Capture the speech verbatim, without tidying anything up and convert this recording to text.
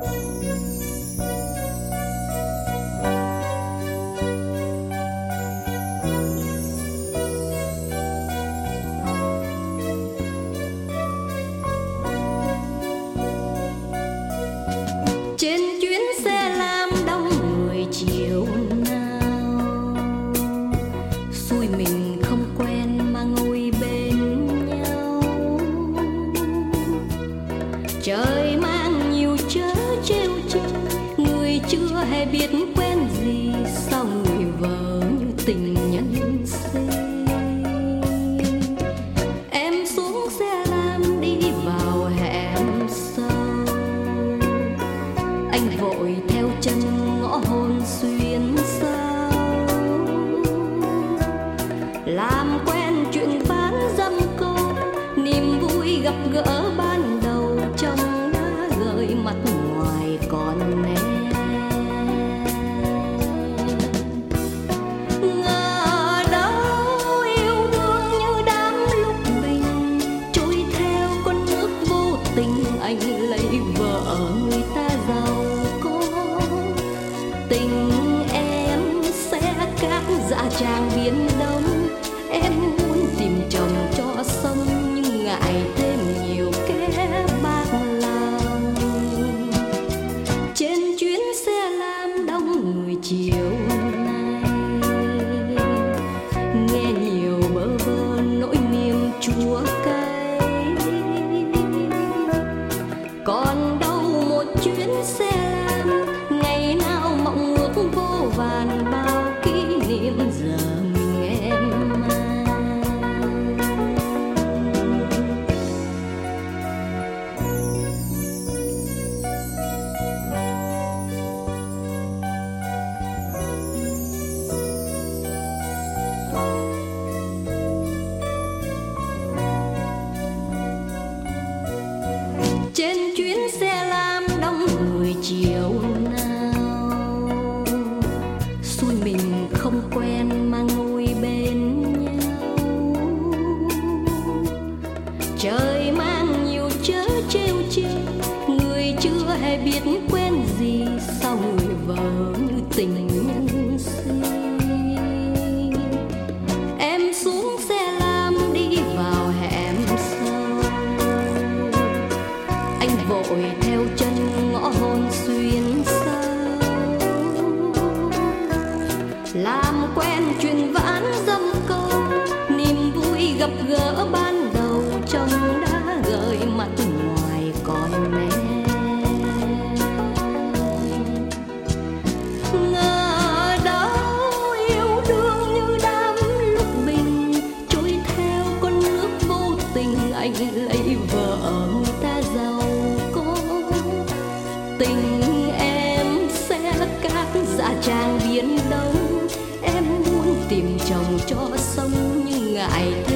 Trên chuyến xe lam đông người chiều nào, xui mình không quen mà ngồi bên nhau. Trời mang nhiều chớ trêu trêu, người chưa hề biết quen gì, sao người vợ như tình nhân sinh. Em xuống xe lam đi vào hẻm sâu, anh vội theo chân ngõ hôn xuyên sâu, làm quen chuyện bán dâm câu, niềm vui gặp gỡ ban đầu trong đã gợi mặt ngoài còn nét. Ngờ đâu yêu đương như đám lúc bình, trôi theo con nước vô tình, anh lấy vợ người ta giàu có. Tình em sẽ cát dạ tràng biển đông, em muốn tìm chồng cho xong nhưng ngại thêm nhiều kẻ bạc lòng. Trên chuyến xe lam đông người chiều nay, nghe nhiều bơ vơ nỗi niềm chua cay. Còn đâu một chuyến xe lam, ngày nào mộng ước vô vàn, bao kỷ niệm giờ mình em mang. Trên chuyến xe lam đông người chiều nào, xui mình không quen mà ngồi bên nhau. Trời mang nhiều chớ trêu trêu, người chưa hề biết quen gì, sao người vợ như tình nhân sinh. Em xuống xe lam đi vào hẻm sâu, anh vội theo chân ngõ hôn xuyên sâu, làm quen chuyện vãn dâm câu, niềm vui gặp gỡ ban đầu trong đã gợi mặt ngoài còn nét. Ngờ đâu yêu đương như đám lúc bình, trôi theo con nước vô tình, anh lấy vợ người ta giàu có. Tình em sẽ cát dạ tràng biển đông, em muốn tìm chồng cho xong nhưng ngại